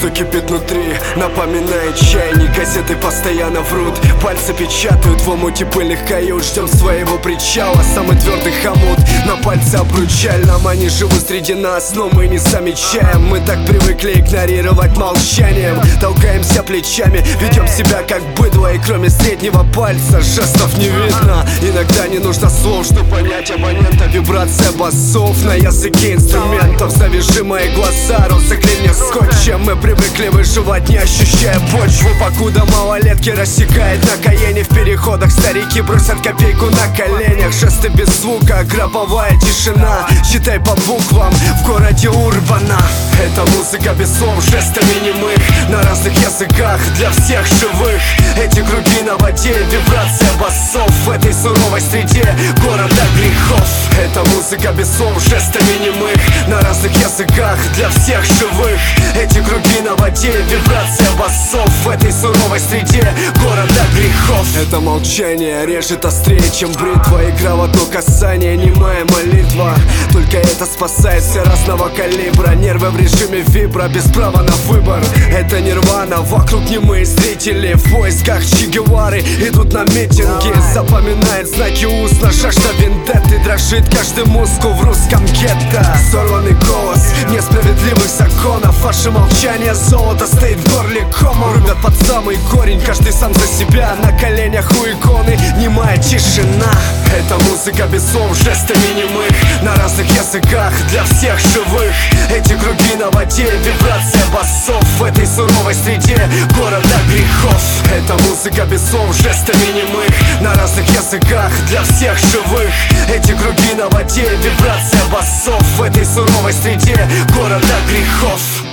что кипит внутри, напоминает чайник. Газеты постоянно врут, пальцы печатают в омуте пыльных кают. Ждем своего причала, самый твердый хомут на пальце обручальном. Они живут среди нас, но мы не замечаем. Мы так привыкли игнорировать молчанием. Толкаемся плечами, ведем себя как быдло. И кроме среднего пальца жестов не видно. Иногда не нужно слов, чтобы понять абонента. Вибрация басов на языке инструментов. Завяжи мои глаза, рот заклей мне скотчем. Мы привыкли выживать, не ощущая почву, покуда малолетки рассекает на Каене. В переходах старики бросят копейку на коленях. Жесты без звука, гробовая тишина. Читай по буквам в городе Урбана. Это музыка без слов, жестами немых, на разных языках для всех живых. Эти круги на воде, вибрация басов в этой суровой среде города грехов. Это музыка без слов, жестами немых, на разных языках для всех живых. Эти круги на воде, вибрация басов в этой суровой среде города грехов. Это молчание режет острее, чем бритва. Игра в одно касание, немая молитва. Только это спасает все разного калибра. Нервы в режиме вибра, без права на выбор. Это нирвана, вокруг немые зрители. В поисках Че Гевары идут на митинги. Запоминает знаки устно, жажда вендетты. Дрожит каждый мускул в русском гетто. Сорванный голос несправедливых законов. Ваше молчание золото стоит в горле комом. Рубят под самый корень, каждый сам за себя. На коленях у иконы немая тишина. Это музыка без слов, жестами немых, на разных языках для всех живых. Эти круги на воде, вибрация басов в этой суровой среде города грехов. Это музыка без слов, жестами немых, на разных языках для всех живых. Эти круги на воде, вибрация басов в этой суровой среде города грехов.